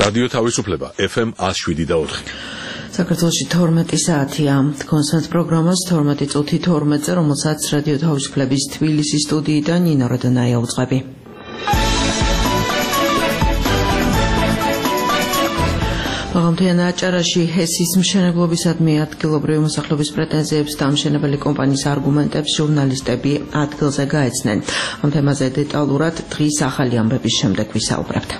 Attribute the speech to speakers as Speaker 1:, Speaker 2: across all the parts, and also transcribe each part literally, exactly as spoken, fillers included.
Speaker 1: რადიო თავისუფლება ეფ ემ one oh seven და four.
Speaker 2: საქართველოში თორმეტი საათია. კონსერტ პროგრამას თორმეტი წუთი თორმეტზე, რომელსაც რადიო თავისუფლების თბილისის სტუდიიდან ნინო როდონაია უწყები. მაღალმთიან აჭარაში ჰესის მშენებლობისადმი ადგილობრივი მოსახლეობის პრეტენზიებს და მშენებელი კომპანიის არგუმენტებს ჟურნალისტები ადგილზე გაეცნენ. ამ თემაზე დეტალურად დღის ახალი ამბების შემდეგ ვისაუბრებთ.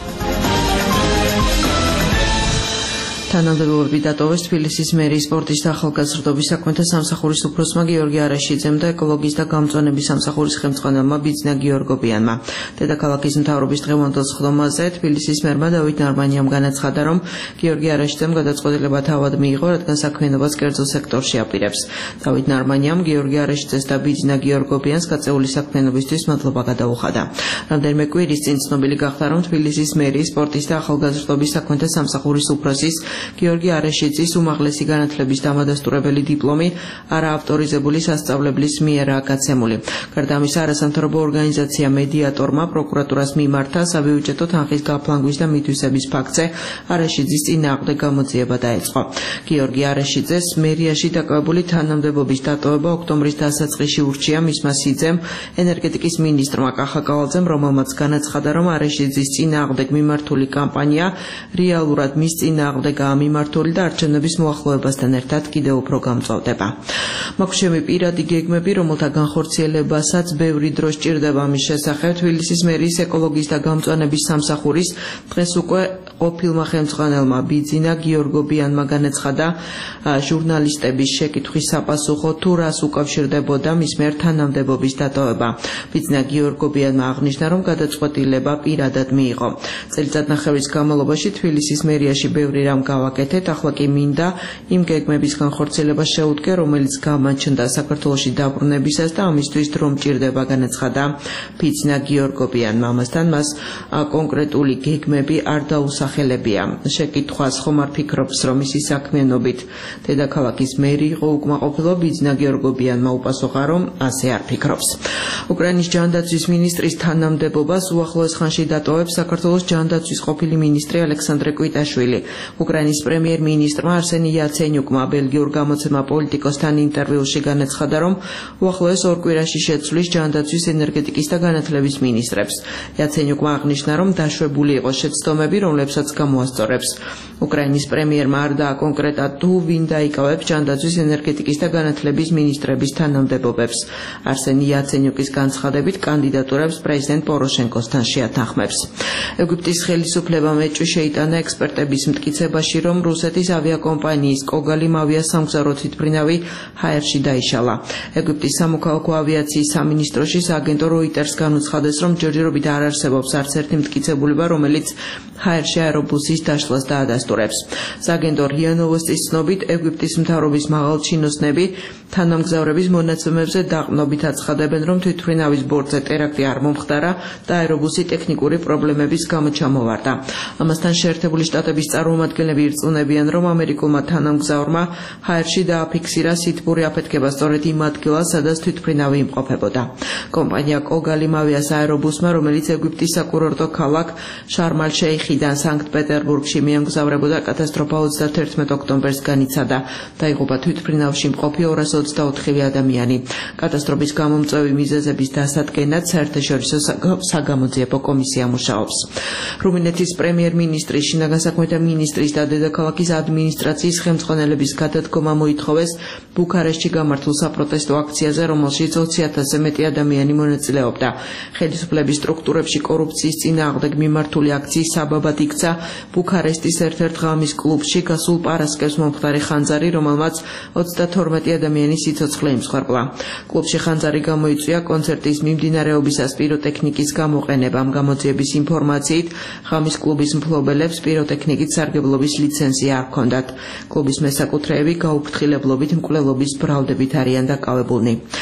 Speaker 2: თანამდებობები დატოვეს თბილისის მერიის სპორტის და ახალგაზრდობის საქმეთა სამსახურის უფროსმა გიორგი არაშიძემ და ეკოლოგიის და გამწვანების სამსახურის ხელმძღვანელმა ბიძინა გიორგობიანმა. დედაქალაქის მთავრობის დღევანდელ სხდომაზე თბილისის მერმა დავით ნარმანიამ განაცხადა, რომ გიორგი არაშიძემ გადაწყვეტილება თავად მიიღო, რადგან საქმიანობას კერძო სექტორში აპირებს. დავით ნარმანიამ გიორგი არაშიძეს და ბიძინა გიორგობიანს გაწეული საქმიანობისთვის მადლობა გადაუხადა. რამდენიმე კვირის წინ ცნობილი გახდა, რომ თბილისის მერიის სპორტის და ახალგაზრდობის საქმეთა სამსახურის უფროსის გიორგი არაშიძის უმაღლესი განათლების დამადასტურებელი დიპლომი არაავტორიზებული სასწავლებლის მიერაა გაცემული. გარდა ამისა, არასამთავრობო ორგანიზაცია მედიატორმა პროკურატურას მიმართა საბიუჯეტო თანხის გაფლანგვის და მითვისების ფაქტზე არაშიძის წინააღმდეგ გამოძიება დაეწყო. გიორგი არაშიძეს მერიაში დაკავებული თანამდებობის დატოვება ოქტომბრის დასაწყისში ურჩია მისმა სიძემ ენერგეტიკის მინისტრმა კახა კავალძემ, რომელმაც განაცხადა, რომ არაშიძის წინააღმდეგ მიმართული კამპანია რეალურად მის წინააღმდეგ მიმართული და არჩევნების მოახლოებასთან ერთად კიდევ უფრო გამწვავდება. მაქვს პირადი გეგმები, რომელთა განხორციელებასაც ბევრი დრო სჭირდება. ამის შესახებ თბილისის მერიის ეკოლოგიის და გამწვანების სამსახურის დღეს უკვე ყოფილმა ხელმძღვანელმა ბიძინა გიორგობიანმა განაცხადა ჟურნალისტების შეკითხვის საპასუხო, თუ რას უკავშირდებოდა მის მიერ თანამდებობის დატოვება. ბიძინა გიორგობიანმა აღნიშნა, რომ გადაწყვეტილება პირადად მიიღო. წელიწადნახევრის განმავლობაში თბილისის მერიაში ბევრი რამ გავაკეთეთ, ახლა კი მინდა იმ გეგმების განხორციელება შეუდგე, რომელიც გამაჩნდა საქართველოში დაბრუნებისას და ამისთვის დრო მჭირდება, განაცხადა ბიძინა გიორგობიანმა. ამასთან მას კონკრეტული გეგმები არ დაუსახელებია. შეკითხვას ხომ არ ფიქრობს, რომ ისი საქმიანობით დედაქალაქის მერი იყო უკმაყოფილო? ბიძინა გიორგობიანმა უპასუხა, რომ ასე არ ფიქრობს. უკრაინის ჯანდაცვის მინისტრის თანამდებობას უახლოეს ხანში დატოვებს საქართველოს ჯანდაცვის ყოფილი მინისტრი ალექსანდრე კვიტაშვილი. უკრაინის პრემიერ-მინისტრმა არსენი იაცენიუკმა ბელგიურ გამოცემა პოლიტიკოსთან ინტერვიუში განაცხადა, რომ უახლოეს ორ კვირაში შეცვლის ჯანდაცვის, ენერგეტიკის და განათლების მინისტრებს. იაცენიუკმა აღნიშნა, რომ დაშვებული იყო შეცდომები, რომლებსაც გამოასწორებს. უკრაინის პრემიერმა არ დააკონკრეტა, თუ ვინ დაიკავებს ჯანდაცვის, ენერგეტიკის და განათლების მინისტრების თანამდებობებს. არსენი იაცენიუკის განცხადებით კანდიდატურებს პრეზიდენტ პოროშენკოსთან შეათანხმებს. ეგვიპტის ხელისუფლებამ ეჭვი შეიტანა ექსპერტების მტკიცებაში, რომ რუსეთის ავიაკომპანიის კოგალიმ ავიასამგზავრო თვითმფრინავი ჰაერში დაიშალა. ეგვიპტის სამოქალაქო ავიაციის სამინისტროში სააგენტო როიტერს განუცხადეს, რომ ჯერჯერობით არ არსებობს არც ერთი მტკიცებულება, რომელიც ჰაერში აერობუსის დაშლას დაადასტურებს. სააგენტო რია ნოვოსტის ცნობით, ეგვიპტის მთავრობის მაღალჩინოსნები თანამგზავრების მონაცემებზე დაყრდნობით აცხადებენ, რომ თვითმფრინავის ბორტზე ტერაქტი არ მომხდარა და აერობუსი ტექნიკური პრობლემების გამო ჩამოვარდა. ამასთან შეერთებული შტატების წარმომადგენლები ირწმუნებიან, რომ ამერიკულმა თანამგზავრმა ჰაერში დააფიქსირა სითბური აფეთქება სწორედ იმ ადგილას, სადაც თვითმფრინავი იმყოფებოდა. კომპანია კოგალიმ ავიას აერობუსმა, რომელიც ეგვიპტის საკურორტო ქალაქ შარმ-ალ-შეიხიდან სანქტ-პეტერბურგში მიემგზავრებოდა, კატასტროფა ოცდაათერთმეტ ოქტომბერს განიცადა. დაიღუპა თვითმფრინავში მყოფი ორას ოცდაოთხი ადამიანი. კატასტროფის გამომწვევი მიზეზების დასადგენად საერთაშორისო საგამოძიებო კომისია მუშაობს. რუმინეთის პრემიერ-მინისტრი, შინაგან საქმეთა მინისტრის და დედაქალაქის ადმინისტრაციის ხელმძღვანელების გადადგომა მოითხოვეს ბუქარესტში გამართულ საპროტესტო აქციაზე, რომელშიც ოცი ათასზე მეტი ადამიანი მონაწილეობდა. ხელისუფლების სტრუქტურებში კორუფციის წინააღმდეგ მიმართული აქციის საბაბად იქცა ბუქარესტის ერთ-ერთ ღამის კლუბში გასულ პარასკევს მომხდარი ხანძარი, რომელმაც ოცდათორმეტი ადამიანი სიცოცხლე იმსხვერპლა. კლუბში ხანძარი გამოიწვია კონცერტის მიმდინარეობისას პიროტექნიკის გამოყენებამ. გამოძიების ინფორმაციით, ღამის კლუბის მფლობელებს პიროტექნიკით სარგებლობის ლიცენზია არ ჰქონდათ. კლუბის მესაკუთრეები გაუფრთხილებლობით მკვლელობის ბრალდებით არიან დაკავებულნი.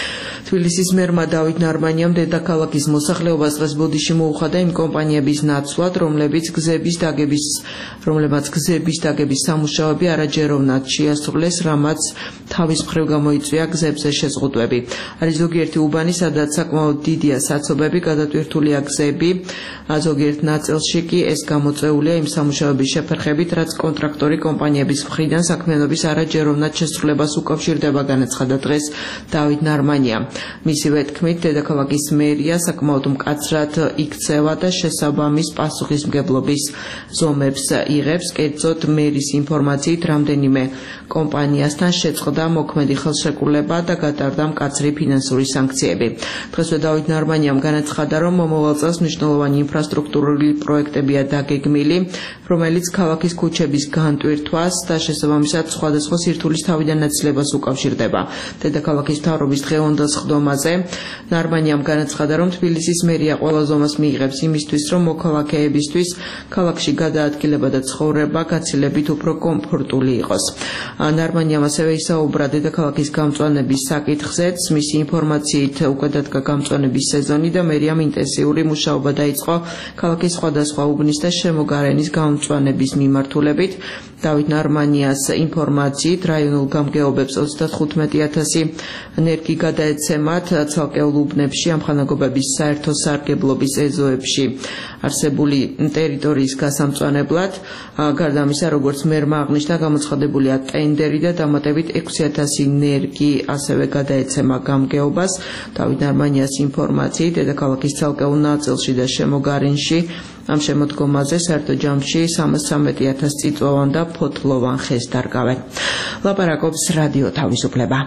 Speaker 2: თბილისის მერმა დავით ნარმანიამ დედაქალაქის მოსახლეობას დღეს ბოდიში მოუხადა იმ კომპანიების ნაცვლად, რომლებიც გზების დაგების რომლებაც გზების დაგების სამუშაოები არაჯეროვნად შეასრულეს, რამაც თავის მხრივ გამოიწვია გზებზე შეზღუდვები. არის ზოგიერთი უბანი, სადაც საკმაოდ დიდია საცობები, გადატვირთულია გზები, ზოგიერთ ნაწილში კი ეს გამოწვეულია იმ სამუშაოების შეფერხებით, რაც კონტრაქტორი კომპანიების მხრიდან საქმიანობის არაჯეროვნად შესრულებას უკავშირდება, განაცხადა დღეს დავით ნარმანია. მისივე თქმით, დედაქალაქის მერია საკმაოდ მკაცრად იქცევა და შესაბამის პასუხისმგებლობის ზომებს იღებს, კერძოდ მერის ინფორმაციით რამდენიმე კომპანიასთან შეწყდა მოქმედი ხელშეკრულება და გატარდა მკაცრი ფინანსური სანქციები. დღესვე დავით ნარმანიამ განაცხადა, რომ მომავალ წელს მნიშვნელოვანი ინფრასტრუქტურული პროექტებია დაგეგმილი, რომელიც ქალაქის ქუჩების განტვირთვას და შესაბამისად სხვადასხვა სირთულის თავიდან ნაცვლებას უკავშირდება. დედაქალაქის მთავრობის დღევანდელ სხდომაზე ნარმანიამ განაცხადა, რომ თბილისის მერია ყველა ზომას მიიღებს იმისთვის, რომ მოქალაქეებისთვის ქალაქში გადაადგილება და ცხოვრება გაცილებით უფრო კომფორტული იყოს. ნარმანიამ ასევე ისაუბრა დედაქალაქის გამწვანების საკითხზეც, მისი ინფორმაციით უკვე დადგა გამწვანების სეზონი და მერიამ ინტენსიური მუშაობა დაიწყო ქალაქის სხვადასხვა უბნის და შემოგარენის გამწვანების მიმართულებით. დავით ნარმანიას ინფორმაციით რაიონულ გამგეობებს ოცდათხუთმეტი ათასი ნერგი გადაეცემათ ცალკეულ უბნებში, ამხანაგობების საერთო სარგებლობის ეზოებში არსებული ტერიტორიის გასამწვანებლად. გარდა ამისა, როგორც მერმა აღნიშნა, გამოცხადებულია ტენდერი და დამატებით ექვსი ათასი ნერგი ასევე გადაეცემა გამგეობას. დავით ნარმანიას ინფორმაციით დედაქალაქის ცალკეულ ნაწილში და შემოგარენში ამ შემოდგომაზე საერთო ჯამში სამოცდამეტი ათასი წიწვოვან და ფოთლოვან ხეს დარგავენ. ლაპარაკობს რადიო თავისუფლება.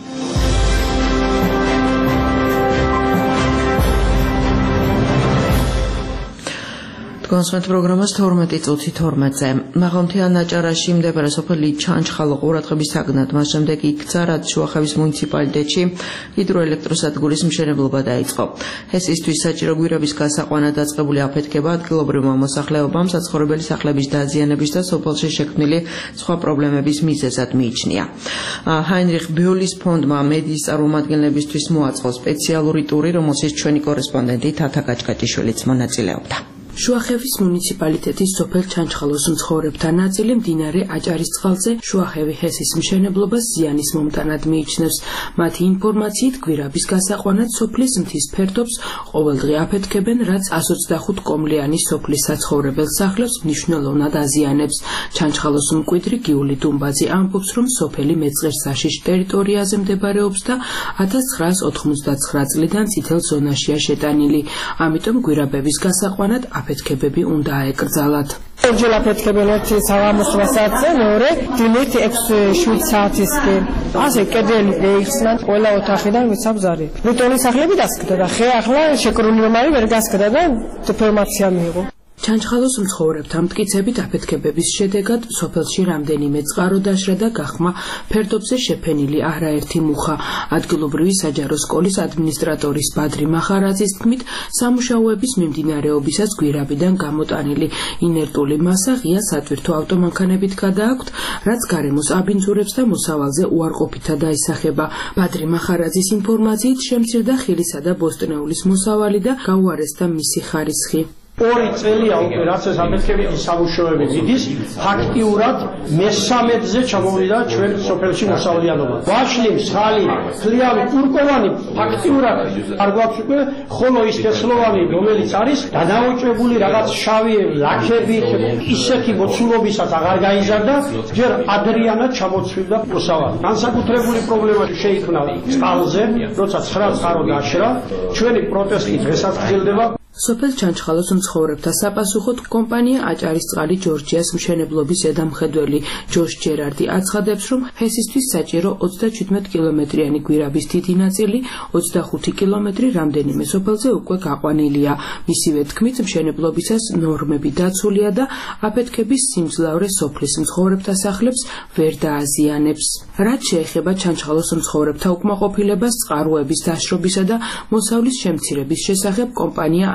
Speaker 2: კონსმეთ პროგრამას თორმეტი წუთი თორმეტზე. მაღალმთიან აჭარაში მდებარე სოფელი ჩანჩხალო ყურადღების საგნად, მას შემდეგ იქცა, რაც შუახევის მუნიციპალიტეტში ჰიდროელექტროსადგურის მშენებლობა დაიწყო. ჰესისთვის საჭირო გვირაბის გასაყვანად დაწყებული აფეთქება ადგილობრივმა მოსახლეობამ საცხოვრებელი სახლების დაზიანების და სოფელში შექმნილი სხვა პრობლემების მიზეზად მიიჩნია. ჰაინრიხ ბიოლის ფონდმა მედიის წარმომადგენლებისთვის მოაწყო სპეციალური ტური, რომელშიც ჩვენი კორესპონდენტი თათა გაჭკატიშვილიც მონაწილეობდა.
Speaker 3: შუახევის მუნიციპალიტეტის სოფელ ჩანჩხალოს მცხოვრებთა ნაწილი მდინარე აჭარის წყალზე შუახევი ჰესის მშენებლობას ზიანის მომტანად მიიჩნევს. მათი ინფორმაციით, გვირაბის გასაყვანად სოფლის მთის ფერდობს ყოველდღე აფეთქებენ, რაც εκατს ოცდახუთ კომლიანი სოფლის საცხოვრებელ სახლებს მნიშვნელოვნად აზიანებს. ჩანჩხალოს მკვიდრი გიული დუმბაძე ამბობს, რომ სოფელი მეწყერსაშიშ ტერიტორიაზე მდებარეობს და ათას ცხრაას ოთხმოცდაცხრა წლიდან წითელ ზონაშია შეტანილი. ამიტომ გვირაბების გასაყვანად აფეთქებები უნდა აეკრძალათ.
Speaker 4: ორჯერ აფეთქებენ, ერთი საღამოს საათზე, მეორე დილით ექვსი შვიდ საათისკენ. ასე კედელი ეიხსნან ყველა ოთახიდან მიცაბზარი. ბეტონის სახლები დასკდა და ხე ახლა შეკრული რომ არის ვერ გასკდა და ინფორმაცია მიიღო.
Speaker 3: ჩანჩხალოს მცხოვრებთა მტკიცებით აფეთქებების შედეგად სოფელში რამდენიმე წყარო დაშრა და გახმა ფერდობზე შეფენილი არაერთი მუხა. ადგილობრივი საჯარო სკოლის ადმინისტრატორის ბადრი მახარაძის თქმით, სამუშაოების მიმდინარეობისას გვირაბიდან გამოტანილი ინერტული მასა ღია სატვირთო ავტომანქანებით გადააქვთ, რაც გარემოს აბინძურებს და მოსავალზე უარყოფითად დაისახება. ბადრი მახარაძის ინფორმაციით შემცირდა ხილისა და ბოსტნეულის მოსავალი და გაუარესდა მისი ხარისხი.
Speaker 5: ორი წელია უკვე რაც ეს აფეთქებითი სამუშაოები მიდის, ფაქტიურად მესამედზე ჩამოვიდა ჩვენ სოფელში მოსავლიანობა. ვაშლი, მსხალი, ქლიანი, კურკოვანი ფაქტიურად არ გვაქვს უკვე, ხოლო ის თესლოვანი, რომელიც არის გადაოჭებული რაღაც შავი ლაქები, ისეთი მოცულობისაც აღარ გაიზარდა, ჯერ ადრიანად ჩამოცვიდა მოსავალი. განსაკუთრებული პრობლემა შეიქმნა წყალზე, როცა ცხრა წყარო დაშრა, ჩვენი პროტესტი დღესაც გრძელდება.
Speaker 3: სოფელ ჩანჩხალოს მცხოვრებთა საპასუხოდ კომპანია აჭარის წყალი ჯორჯიას მშენებლობის ზედამხედველი ჯოშ ჯერარდი აცხადებს, რომ ჰესისთვის საჭირო ოცდაჩვიდმეტ კილომეტრიანი გვირაბის დიდი ნაწილი, ოცდახუთი კილომეტრი რამდენიმე სოფელზე უკვე გაყვანილია. მისივე თქმით, მშენებლობისას ნორმები დაცულია და აფეთქების სიმძლავრე სოფლის მცხოვრებთა სახლებს ვერ დააზიანებს. რაც შეეხება ჩანჩხალოს მცხოვრებთა უკმაყოფილებას წყაროების დაშრობისა და მოსავლის შემცირების შესახებ, კომპანია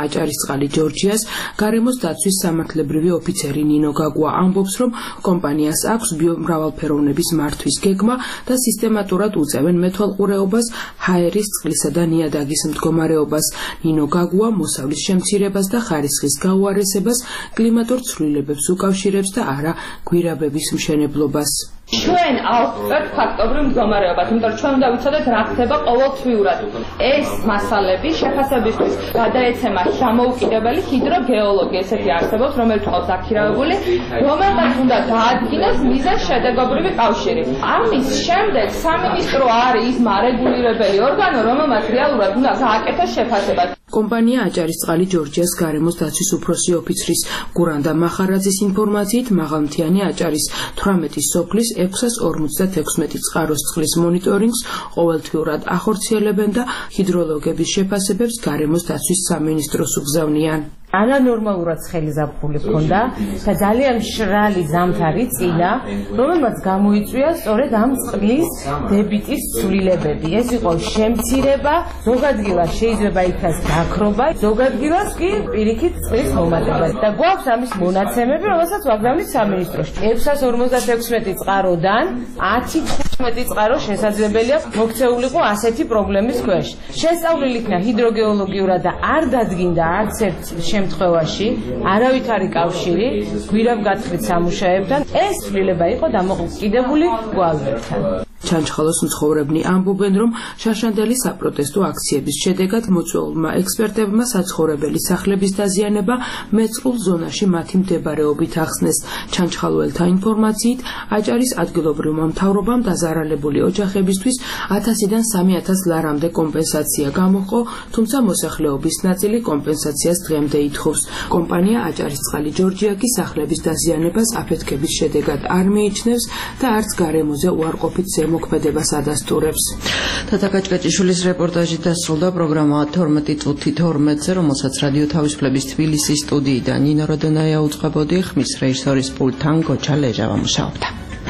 Speaker 3: აჭარისწყალი ჯორჯიას გარემოს დაცვის სამართლებრივი ოფიცერი ნინო გაგუა ამბობს, რომ კომპანიას აქვს ბიომრავალფეროვნების მართვის გეგმა და სისტემატურად უწევენ მეთვალყურეობას, ჰაერის, წყლისა და ნიადაგის მდგომარეობას. ნინო გაგუა მოსავლის შემცირებას და ხარისხის გაუარესებას, კლიმატურ ცვლილებებს უკავშირებს და არა გვირაბების მშენებლობას.
Speaker 6: ჩვენ ავსწრებთ ფაქტობრივ მდგომარეობას, იმიტომ რომ ჩვენ უნდა ვიცოდეთ რა ხდება ყოველთვიურად. ეს მასალები შეფასებისთვის გადაეცემა შემოუკიდებელი ჰიდროგეოლოგი, ესეთი არსებობს, რომელიც ყავს აქირავებული, რომელსაც უნდა დაადგინოს მიზანს შედეგობრივი კავშირი. ამის შემდეგ სამინისტრო არის ის მარეგულირებელი ორგანო, რომელმაც რეალურად უნდა გააკეთოს შეფასება.
Speaker 3: კომპანია აჭარისწყალი ჯორჯიას გარემოს დაცვის უფროსი ოფიცრის გურანდა მახარაძის ინფორმაციით, მაღალმთიანი აჭარის თვრამეტი სოფლის ექვსას ორმოცდათექვსმეტი წყაროს წყლის მონიტორინგს ყოველთვიურად ახორციელებენ და ჰიდროლოგების შეფასებებს გარემოს დაცვის სამინისტროს უგზავნიან.
Speaker 7: ანანორმალურად ცხელი ზაფხული ჰქონდა და ძალიან მშრალი ზამთარი წინა, რომელმაც გამოიწვია სწორედ ამ წყლის დებიტის ცვლილებები. ეს იყო შემცირება, ზოგადღილას შეიძლება იქნას გაქრობა, ზოგადღილას კი პირიქით წყლის მომატება. და გვაქვს ამის მონაცემები, რომელსაც ვაგზავნით სამინისტროში. ექვსას ორმოცდათექვსმეტი წყაროდან ათი თხუთმეტი წყარო შესაძლებელია მოქცეულიყო ასეთი პრობლემის ქვეშ. შესწავლილი იქნა ჰიდროგეოლოგიურად და არ დადგინდა არც ერთ შემთხვევაში არავითარი კავშირი გვირაბ-გათხრით სამუშაოებთან. ეს ცვლილება იყო დამოკიდებული გვალვებთან.
Speaker 3: ჩანჩხალოს მცხოვრებნი ამბობენ, რომ შაშანდელი საპროტესტო აქციების შედეგად მოწვეულმა ექსპერტებმა საცხოვრებელი სახლების დაზიანება მეწყრულ ზონაში მათი მდებარეობით ახსნეს. ჩანჩხალოელთა ინფორმაციით, აჭარის ადგილობრივმა მთავრობამ დაზარალებული ოჯახებისთვის ათასიდან სამი ათას ლარამდე კომპენსაცია გამოჰყო, თუმცა მოსახლეობის ნაწილი კომპენსაციას დღემდე ითხოვს. კომპანია აჭარისწყალი ჯორჯია კი სახლების დაზიანებას აფეთქების შედეგად არ მიიჩნევს და არც გარემოზე უარყოფით მოქმედებას ადასტურებს.
Speaker 2: თათა კაჭკაჭიშვილის რეპორტაჟი დასრულდა. პროგრამა თორმეტი წუთი თორმეტზე, რომელსაც რადიო თავისუფლების თბილისის სტუდიიდან ნინო როდონაია უწყებოდი, ხმის რეჟისორის პულტთან გოჩა ლეჟავა მუშაობდა.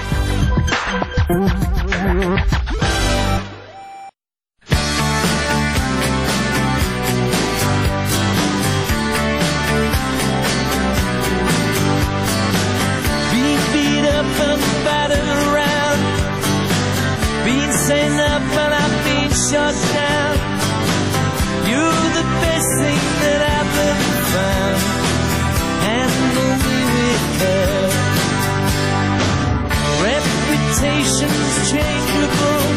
Speaker 8: Shut down. You're the best thing that I've ever found. Handle me with care. Reputation's changeable.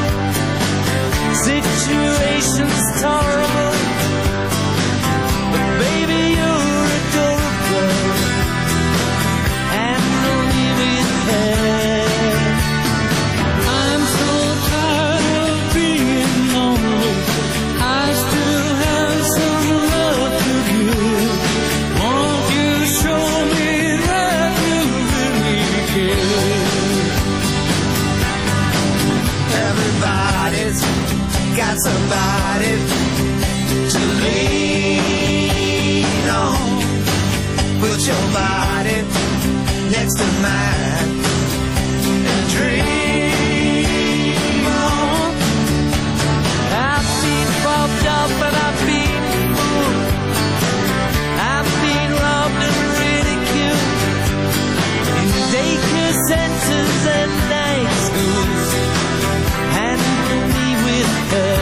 Speaker 8: Situation's tolerable. But baby, you're adorable. Handle me with care. Got somebody to lean on. Put your body next to mine and dream on. I've been robbed off and I've been fooled. I've been robbed and ridiculed in daycare centers and night schools. Handle me with her.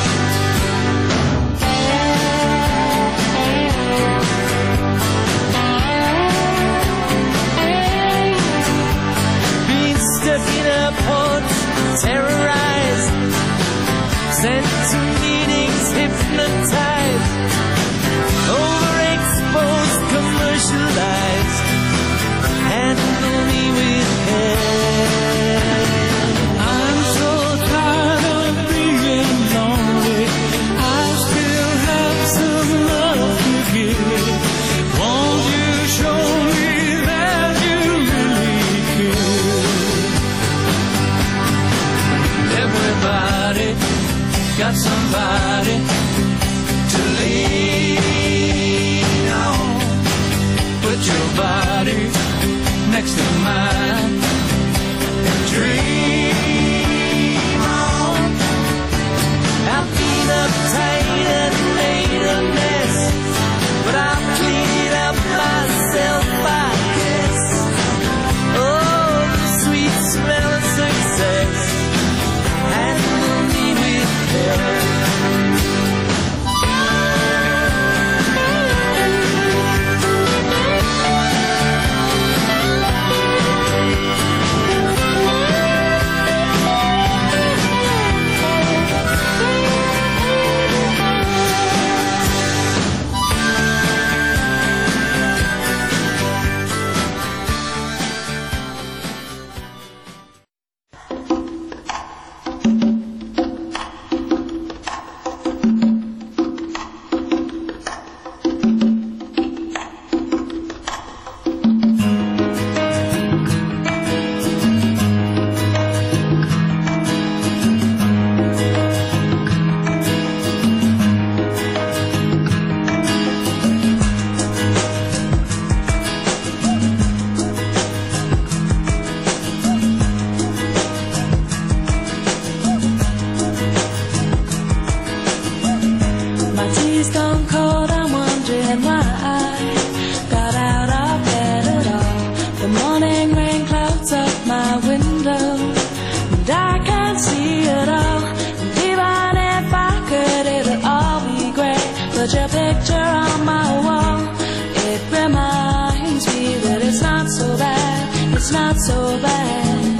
Speaker 8: Being stuck in a port, terrorized, sent to meetings, hypnotized, overexposed, commercialized. Handle me with care. I'm so tired of being lonely. I still have some love to give. Won't you show me that you really care? Everybody got somebody to lean on. Put your body next to mine and dream on. I've been uptight and made a mess, but so bad.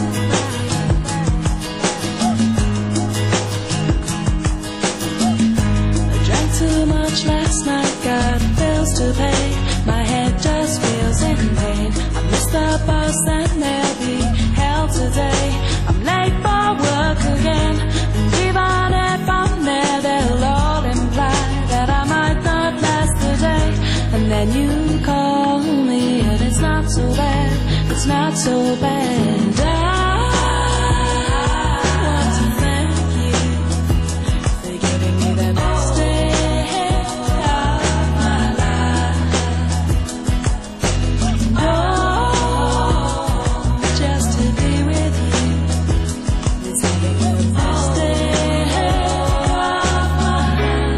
Speaker 8: I drank too much last night, got bills to pay. My head just feels in pain. I missed the bus and there'll be hell today. I'm late for work again, and even if I'm there, they'll all imply that I might not last the day. And then you call me, and it's not so bad, it's not so bad. I want to thank you for giving me the best day of my life. Oh, just to be with you is having the best day of my life.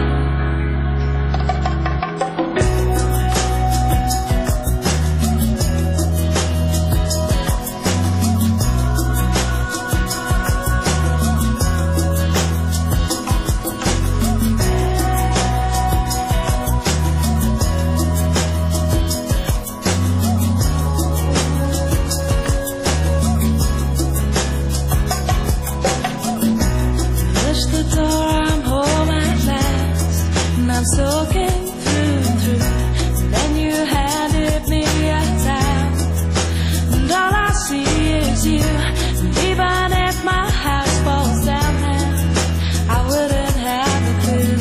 Speaker 8: Push the door, I'm home at last, and I'm soaking through and through. And then you handed me a towel, and all I see is you. And even if my house falls down, then I wouldn't have a clue,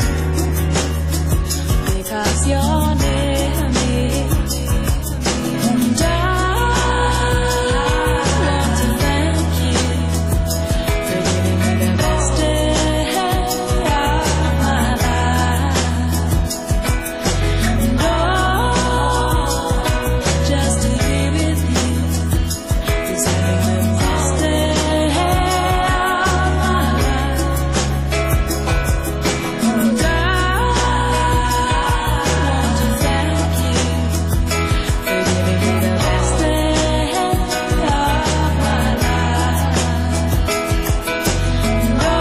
Speaker 8: because you're near me. And I want to thank you for giving me the best day of my life. And oh, just to be with you is having the best day of my life. And I want to thank you for giving me the best day of my life. No,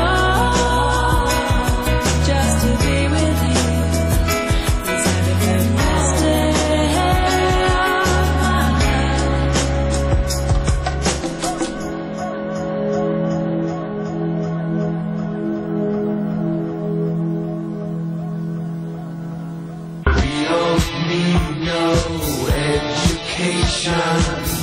Speaker 8: just to be with you is having the best day of my
Speaker 9: We don't need no education.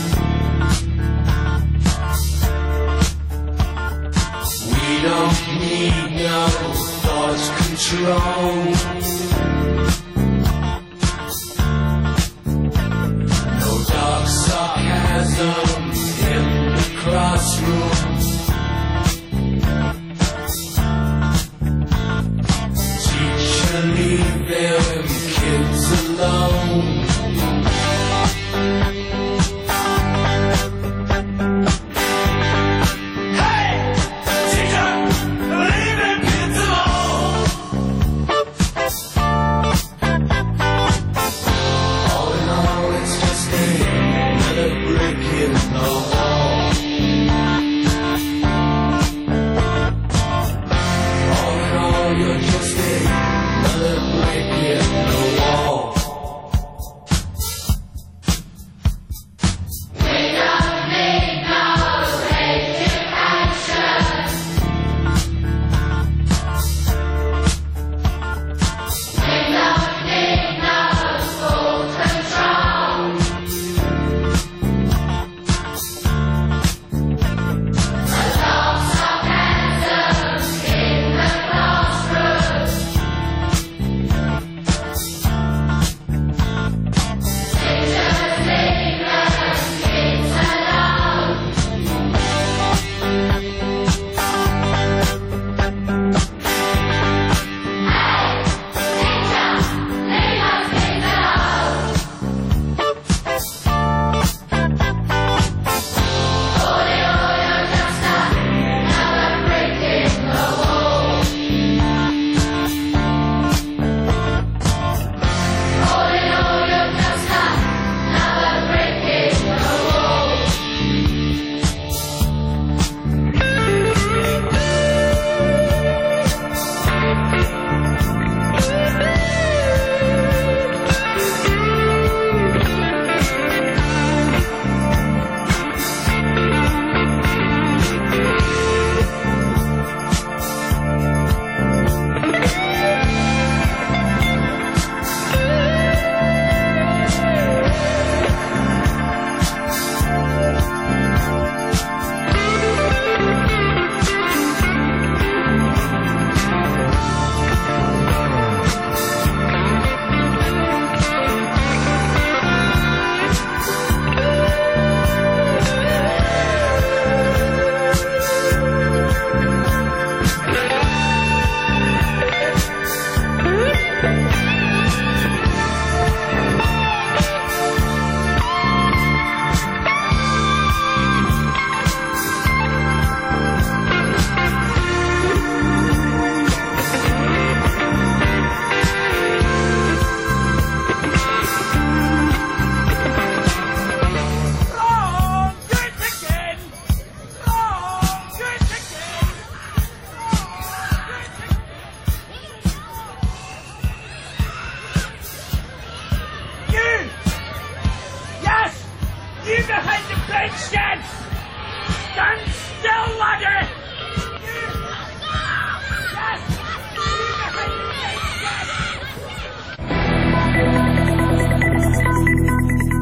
Speaker 9: We don't need no thought control. No dark sarcasm in the classroom. Teacher, leave them kids alone. Hey, teacher, leave them kids alone. All in all, it's just another brick in the wall. All in all, you're just another brick in the wall. Classroom.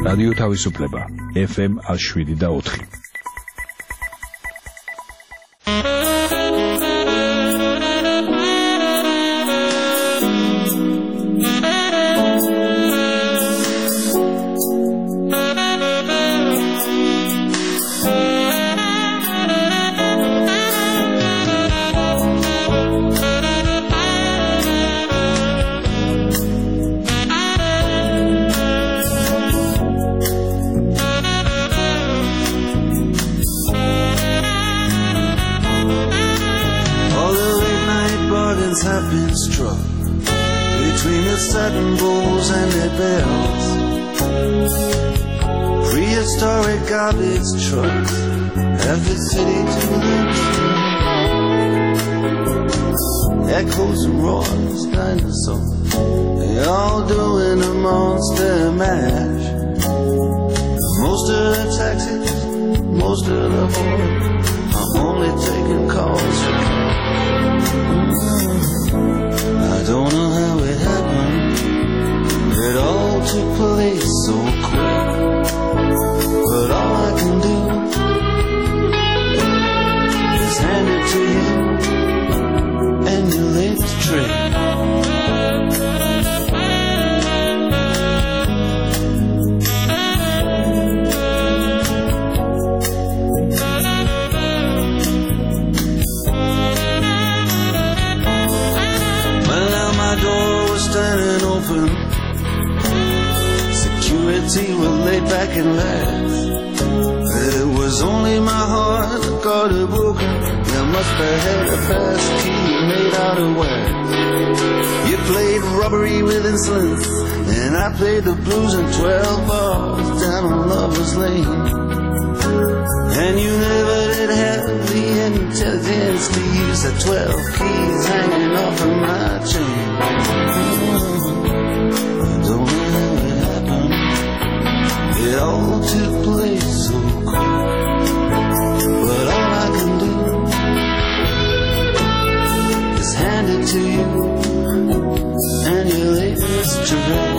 Speaker 10: რადიო თავისუფლება ეფ ემ one oh seven და four.
Speaker 11: Have been struck between the satin bowls and their bells. Prehistoric garbage trucks have the city to themselves. Echoes and roars, dinosaurs, they all doing a monster mash. Most of the taxis, most of the boys are only taking calls for cash. I don't know how it happened. It all took place so quick. But all I can do is hand it to you and your latest trick. Standing open, security was laid back and laughed. That it was only my heart that got it broken. You must have had a pass key made out of wax. You played robbery with insolence, and I played the blues in twelve bars down on Lover's Lane. And you never did have the intelligence to use the twelve keys hanging off of my chain. I don't know how it happened. It all took place so quick. But all I can do is hand it to you and your latest trick.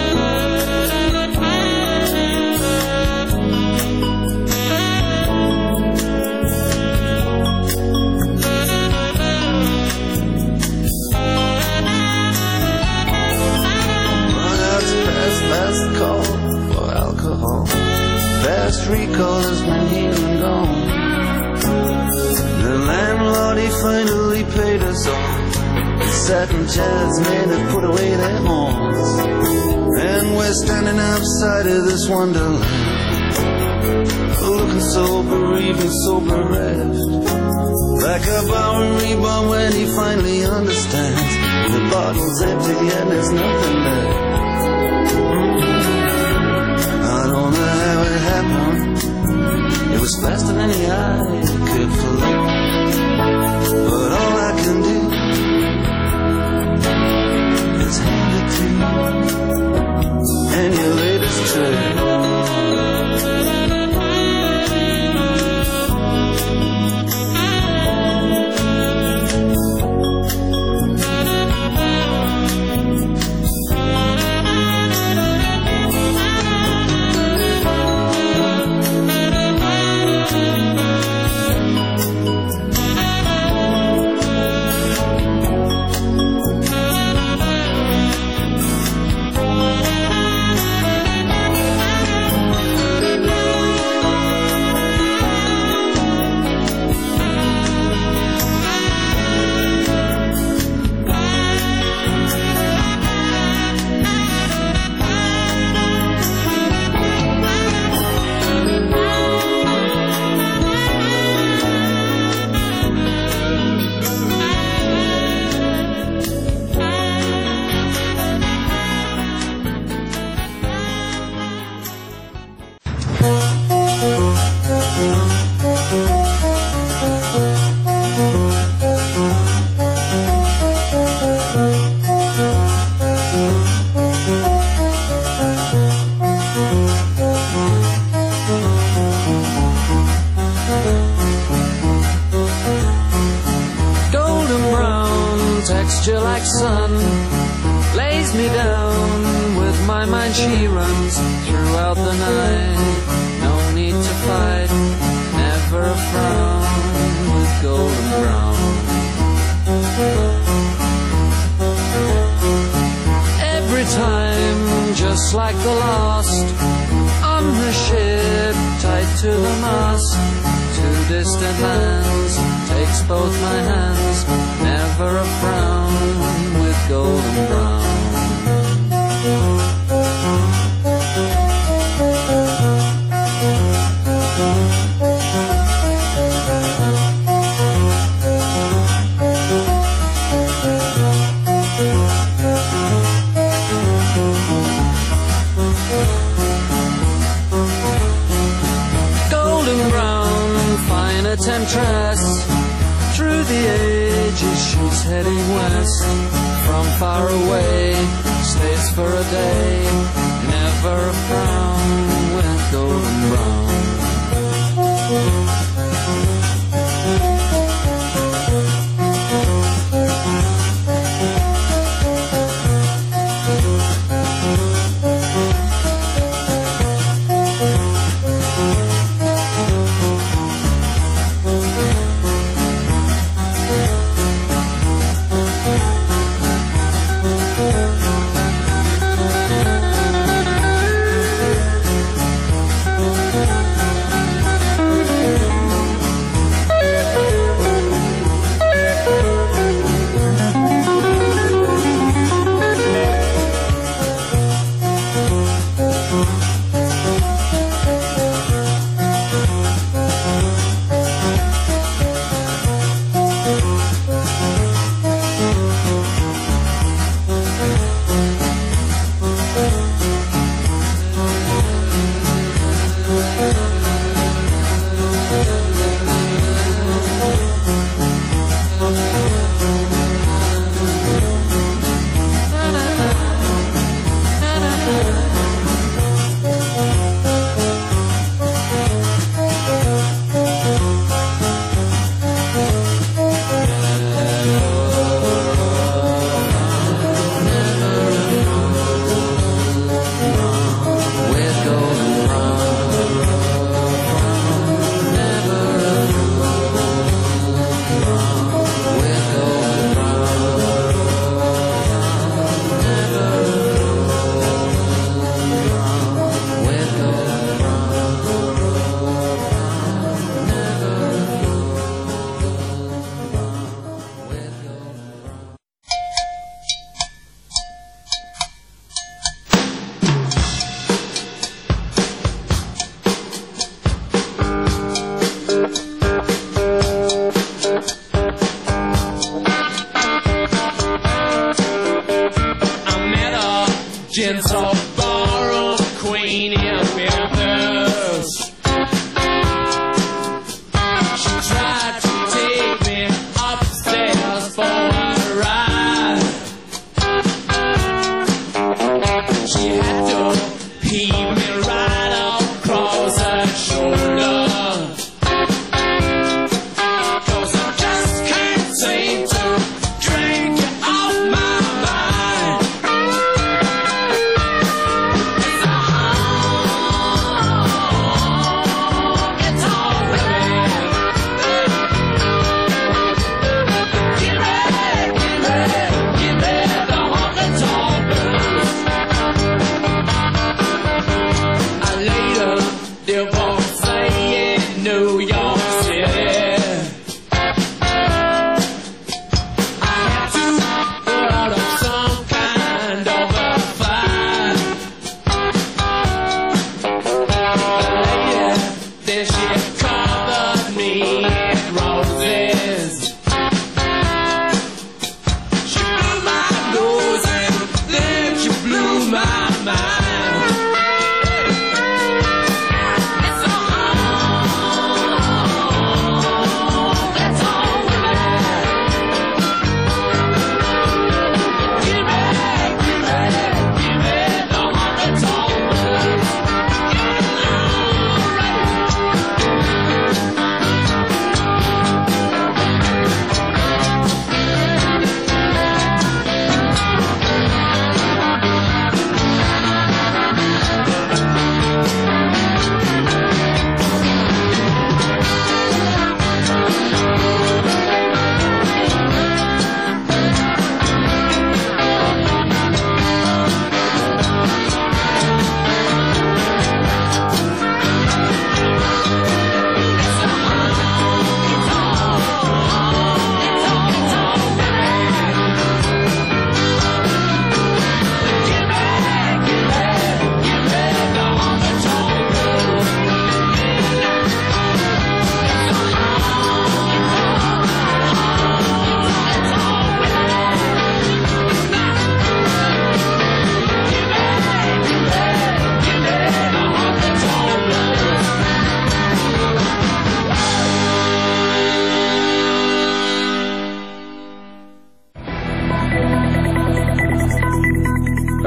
Speaker 11: Last call for alcohol. Fast recall has been here and gone. The landlord, he finally paid us off. The satin chairs men have put away their horns. And we're standing outside of this wonderland, looking so bereaved and so bereft. Like a Bowery bomb when he finally understands the bottle's empty and there's nothing left. I don't know how it happened. It was faster than the eye could fly. But all I can do is hand it to you and your latest trick. texture like sun lays me down with
Speaker 12: my mind she runs throughout the night. No need to fight, never a frown with golden brown. Every time, just like the last, on her ship, tied to the mast, to distant lands, takes both my hands, never a frown with golden brown. Temptress, through the ages she's heading west. From far away, stays for a day, never a frown with golden brown.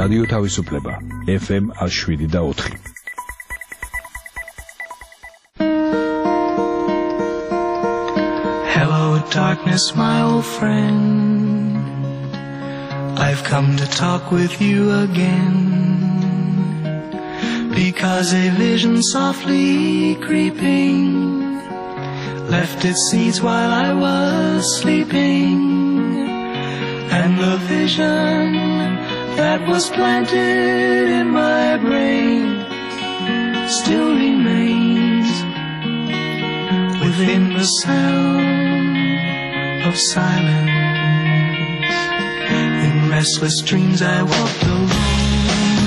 Speaker 10: რადიო თავისუფლება ეფ ემ one oh seven point four.
Speaker 13: Hello darkness my old friend, I've come to talk with you again, because a vision softly creeping left its seeds while I was sleeping, and the vision that was planted in my brain still remains within the sound of silence. In restless dreams I walked alone,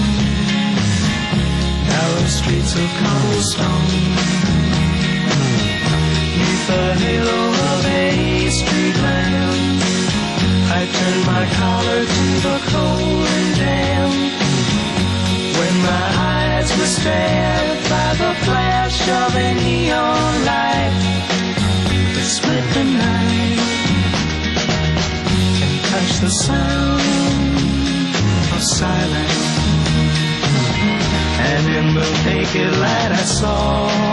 Speaker 13: narrow streets of cobblestone, neath the halo of a street lamp I turned my collar to the cold and damp. When my eyes were stabbed by the flash of a neon light that split the night and touched the sound of silence, and in the naked light I saw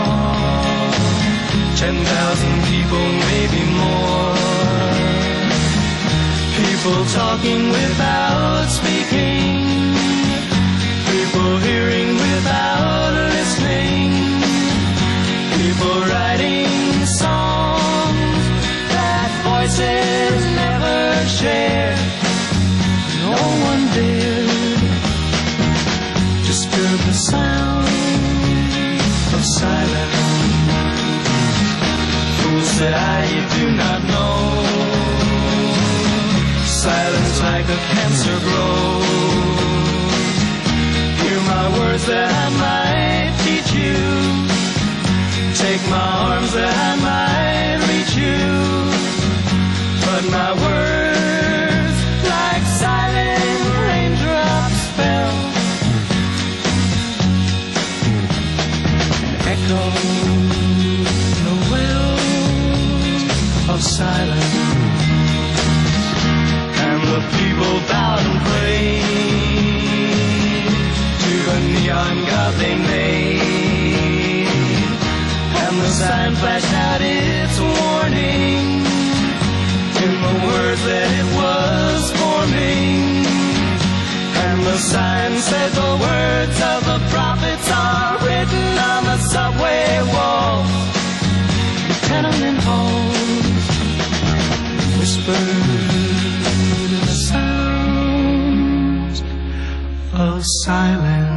Speaker 13: ten thousand people, maybe more, people talking without speaking, people hearing without listening, people writing songs that voices never shared. No one dared disturb the sound of silence. Fool, said I, you do not know, silence like a cancer grows. Hear my words that I might teach you, take my arms that I might reach you, but my words like silent raindrops fell, echoed in the wells of silence. The people bowed and prayed to the neon god they made, and the sign flashed out its warning in the words that it was forming, and the sign said the words of the prophets are written on the subway walls, the tenement halls, whispered sounds of silence.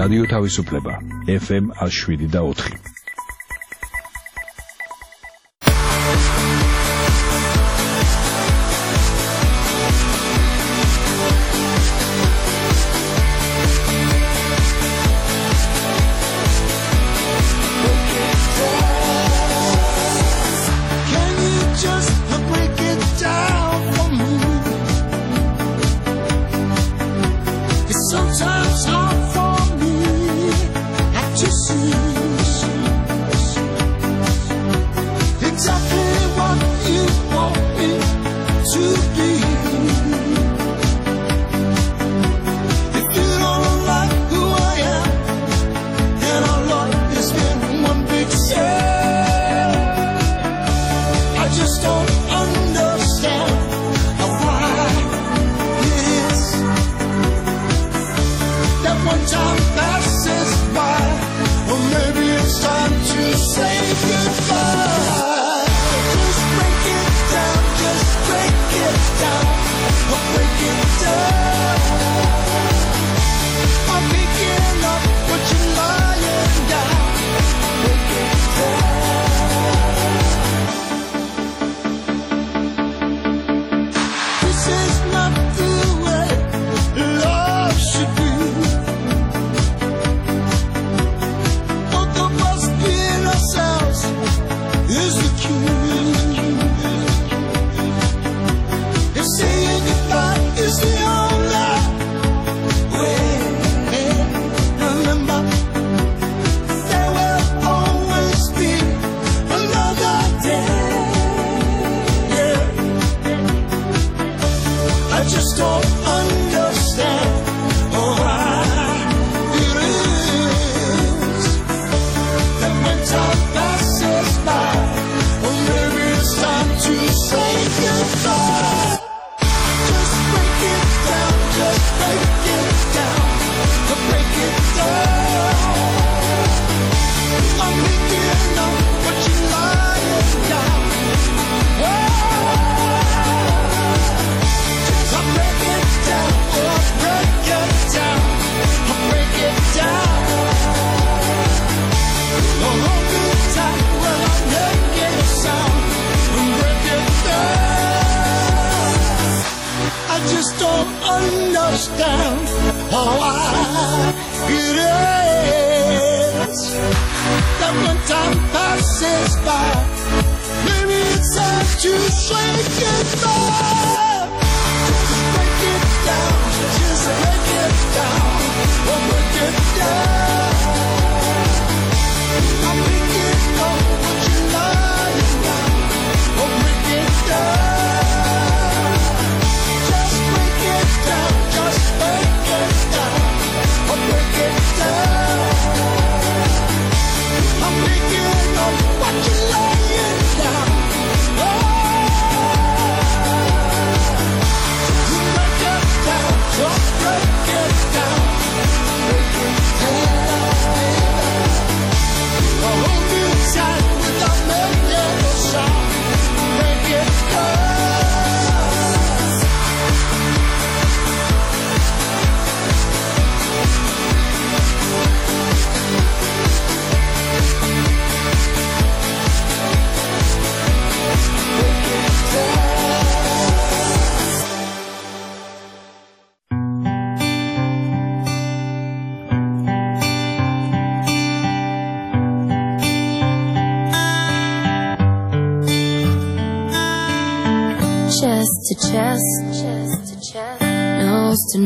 Speaker 10: რადიო თავისუფლება F M one oh seven და four.
Speaker 14: Chest to chest, chest to chest, nose to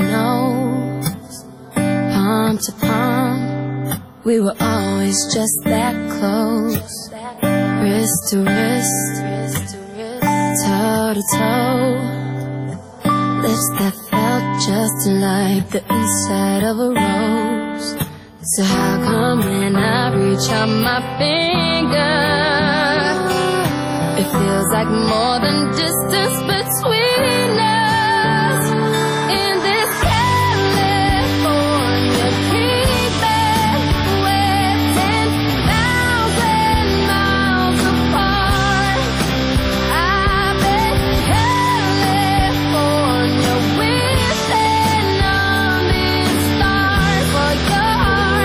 Speaker 14: nose, palm to palm. We were always just that close, wrist to wrist, toe to toe, lips that felt just like the inside of a rose. So how come when I reach out my finger, it feels like more than distance between us in this California dreamland, we're ten thousand miles apart. I bet California wishing on these stars for your heart.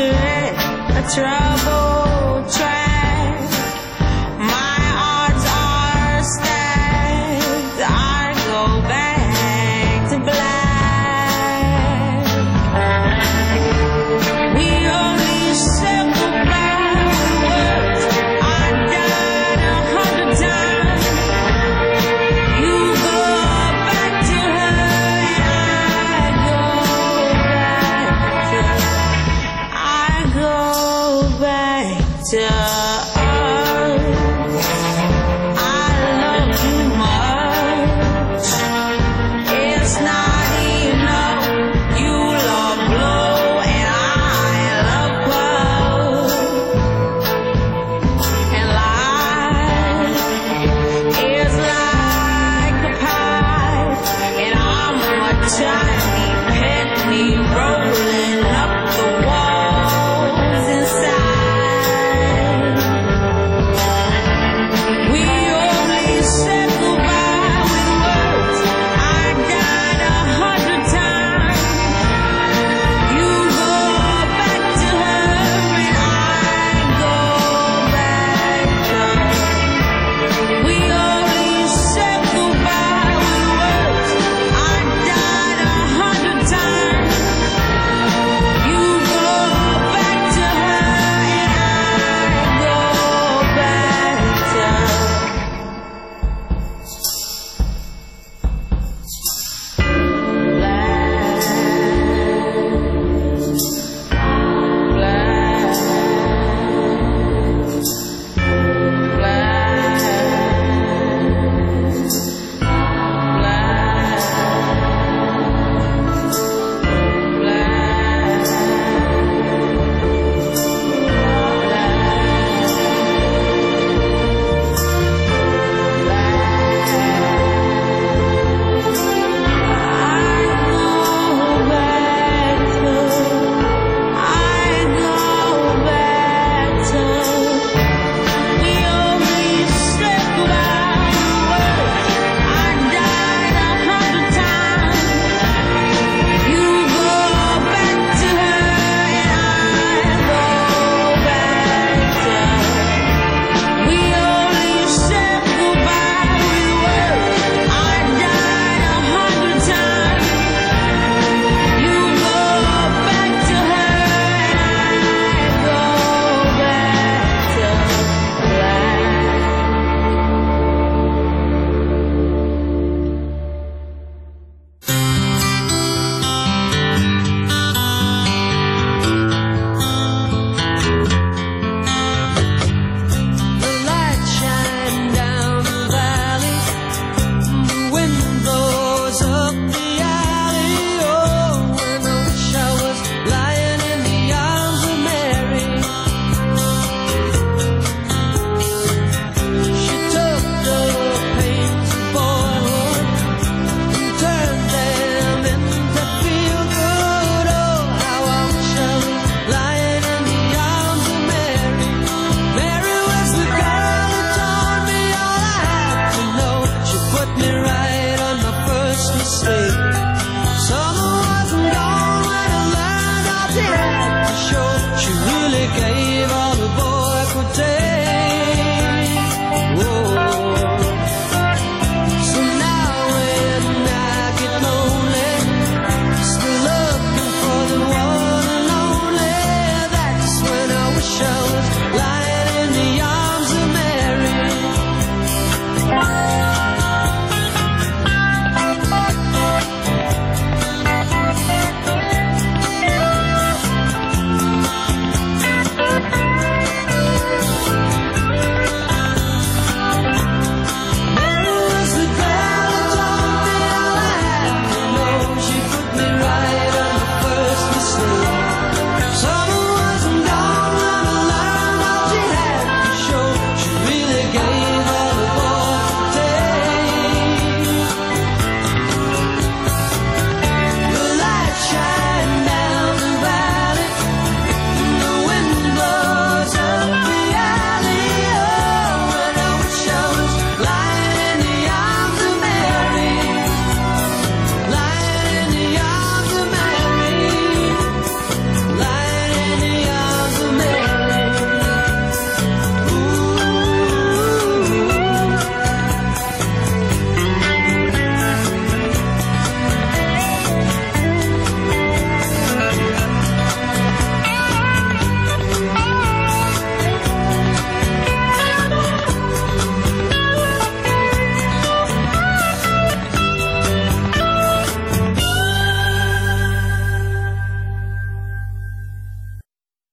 Speaker 15: tread a troubled track. My odds are stacked. I go back to black. We only said goodbye with words. I died a hundred times. You go back to her, and I go back to. I go back to.